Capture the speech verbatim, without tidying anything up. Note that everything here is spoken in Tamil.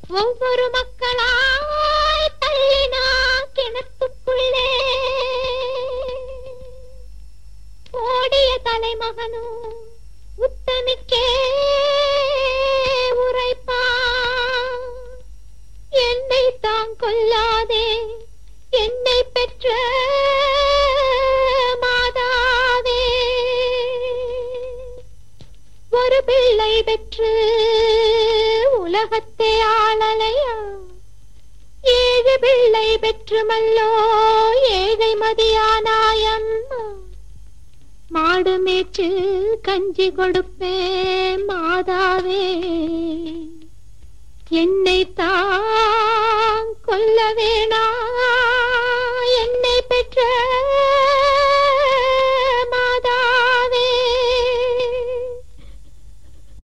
ஒவ்வொரு மக்களாய் தள்ளினா கிணத்துக்குள்ளே ஓடிய தலைமகனும் உத்தமிக்கே உரைப்பா. என்னை தான் கொல்லாதே என்னை பெற்ற மாதாவே, ஒரு பிள்ளை பெற்று உலகத்தை ஆளலையா, ஏழு பிள்ளை பெற்று மல்லோ ஏழை மதியானாயம்மா. மாடு மேய்ச்சு கஞ்சி கொடுப்பே மாதாவே, என்னை தான் கொல்ல வேணா என்னை பெற்ற